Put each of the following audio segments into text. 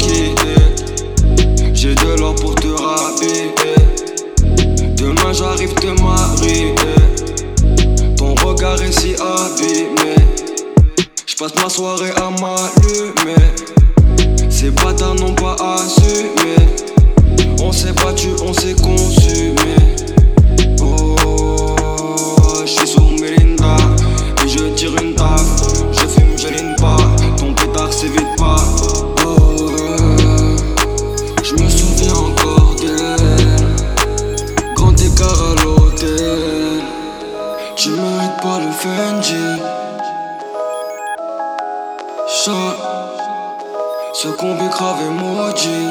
quitter. J'ai de l'or pour te rhabiller. Demain j'arrive te marier. Ton regard est si abîmé. J'passe ma soirée à m'allumer. Ces bâtards n'ont pas assumé. On s'est battu, on s'est consumé. Oh, j'suis sous Mirinda et je tire une taf. Je fume, je line pas. Ton pétard s'évite pas. Oh, j'me souviens encore d'elle. Grand écart à l'hôtel. Tu mérites pas le Fendi. Chat, ce combi grave est maudit.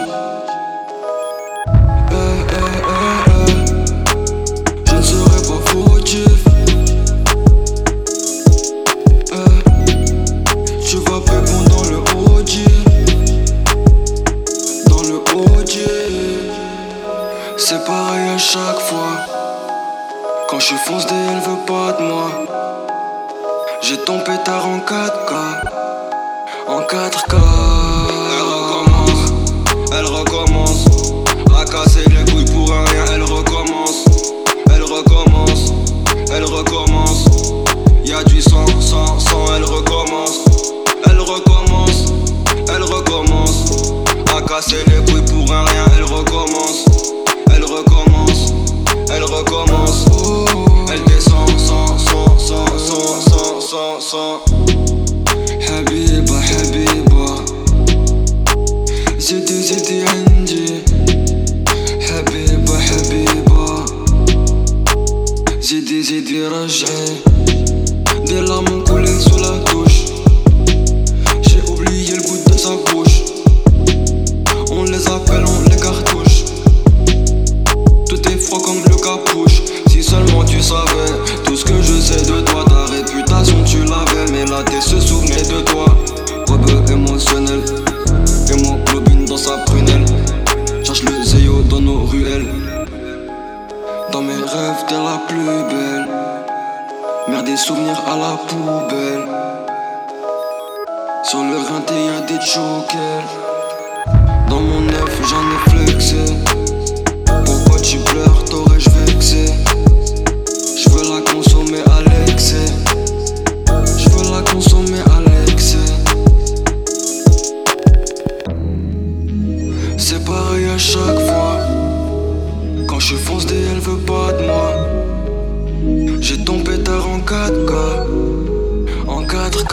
Je ne serai pas fautif. Tu vas pépon dans le Audi. Dans le Audi. C'est pareil à chaque fois. Quand je suis foncé, elle veut pas de moi. J'ai ton pétard en 4K. En 4K. Elle recommence à casser les couilles pour un rien. Elle recommence, elle recommence, elle recommence. Y'a du sang, sang, sang. Elle recommence, elle recommence, elle recommence à casser les couilles pour un rien. Elle recommence, elle recommence, elle recommence. Elle descend, sang, sang, sang, sang, sang, sang, sang. حبيبة حبيبة زيدي زيدي عندي. حبيبة حبيبة زيدي زيدي رجعي. Des larmes ont coulé sous la douche. J'ai oublié le goût de sa bouche. On les appelle, on les cartouche. Tout est froid comme le capuche. Si seulement tu savais tout ce que je sais de toi. Ta réputation tu l'avais, mais la tête se souvenait de toi. Rebeu émotionnel, hémoglobine dans sa prunelle. Cherche le zéo dans nos ruelles. Dans mes rêves t'es la plus belle. Merde des souvenirs à la poubelle. Sur le rinté y'a des chokers. Dans mon neuf j'en ai flexé. Pourquoi tu pleures, t'aurais-je vexé? J'veux la consommer à l'excès. J'veux la consommer à l'excès. C'est pareil à chaque fois. Quand je fonce des elle veut pas de moi. J'ai ton pétard en 4K. En 4K.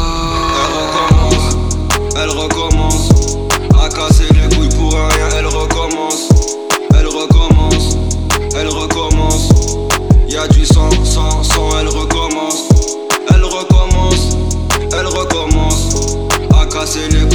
Elle recommence à casser les couilles pour un rien. Elle recommence, elle recommence, elle recommence. Y'a du sang, sang, sang. Elle recommence, elle recommence, elle recommence à casser les couilles.